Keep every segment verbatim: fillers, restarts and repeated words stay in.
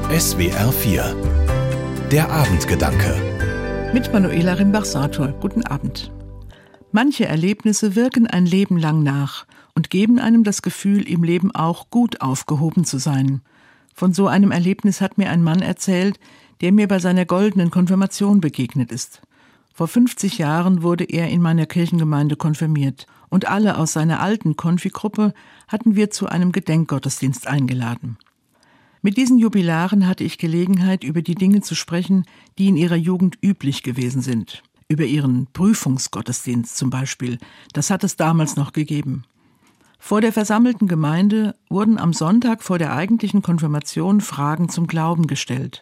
S W R vier. Der Abendgedanke. Mit Manuela Rimbach-Sator. Guten Abend. Manche Erlebnisse wirken ein Leben lang nach und geben einem das Gefühl, im Leben auch gut aufgehoben zu sein. Von so einem Erlebnis hat mir ein Mann erzählt, der mir bei seiner goldenen Konfirmation begegnet ist. Vor fünfzig Jahren wurde er in meiner Kirchengemeinde konfirmiert und alle aus seiner alten Konfigruppe hatten wir zu einem Gedenkgottesdienst eingeladen. Mit diesen Jubilaren hatte ich Gelegenheit, über die Dinge zu sprechen, die in ihrer Jugend üblich gewesen sind. Über ihren Prüfungsgottesdienst zum Beispiel, das hat es damals noch gegeben. Vor der versammelten Gemeinde wurden am Sonntag vor der eigentlichen Konfirmation Fragen zum Glauben gestellt.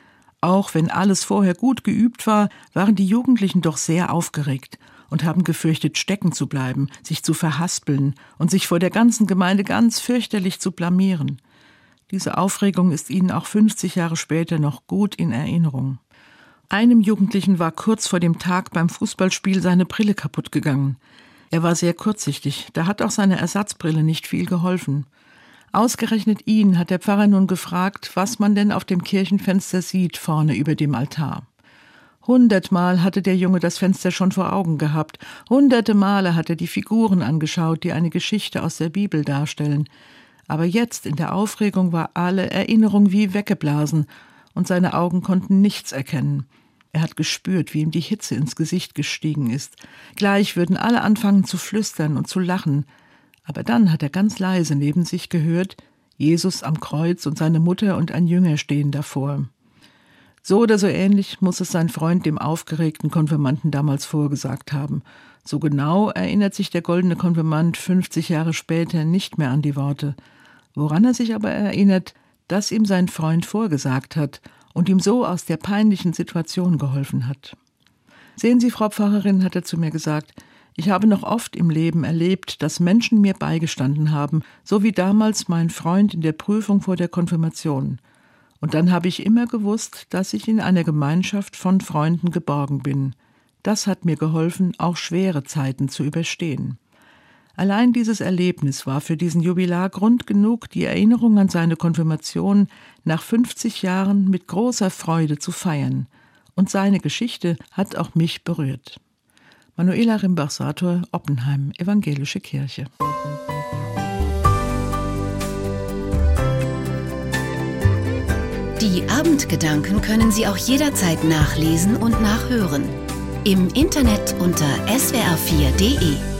Auch wenn alles vorher gut geübt war, waren die Jugendlichen doch sehr aufgeregt und haben gefürchtet, stecken zu bleiben, sich zu verhaspeln und sich vor der ganzen Gemeinde ganz fürchterlich zu blamieren. Diese Aufregung ist ihnen auch fünfzig Jahre später noch gut in Erinnerung. Einem Jugendlichen war kurz vor dem Tag beim Fußballspiel seine Brille kaputt gegangen. Er war sehr kurzsichtig, da hat auch seine Ersatzbrille nicht viel geholfen. Ausgerechnet ihn hat der Pfarrer nun gefragt, was man denn auf dem Kirchenfenster sieht, vorne über dem Altar. Hundertmal hatte der Junge das Fenster schon vor Augen gehabt. Hunderte Male hat er die Figuren angeschaut, die eine Geschichte aus der Bibel darstellen. Aber jetzt in der Aufregung war alle Erinnerung wie weggeblasen und seine Augen konnten nichts erkennen. Er hat gespürt, wie ihm die Hitze ins Gesicht gestiegen ist. Gleich würden alle anfangen zu flüstern und zu lachen. Aber dann hat er ganz leise neben sich gehört, Jesus am Kreuz und seine Mutter und ein Jünger stehen davor. So oder so ähnlich muss es sein Freund dem aufgeregten Konfirmanden damals vorgesagt haben. So genau erinnert sich der goldene Konfirmand fünfzig Jahre später nicht mehr an die Worte. Woran er sich aber erinnert, dass ihm sein Freund vorgesagt hat und ihm so aus der peinlichen Situation geholfen hat. Sehen Sie, Frau Pfarrerin, hat er zu mir gesagt, ich habe noch oft im Leben erlebt, dass Menschen mir beigestanden haben, so wie damals mein Freund in der Prüfung vor der Konfirmation. Und dann habe ich immer gewusst, dass ich in einer Gemeinschaft von Freunden geborgen bin. Das hat mir geholfen, auch schwere Zeiten zu überstehen. Allein dieses Erlebnis war für diesen Jubilar Grund genug, die Erinnerung an seine Konfirmation nach fünfzig Jahren mit großer Freude zu feiern. Und seine Geschichte hat auch mich berührt. Manuela Rimbach-Sator, Oppenheim, Evangelische Kirche. Die Abendgedanken können Sie auch jederzeit nachlesen und nachhören. Im Internet unter s w r vier punkt d e.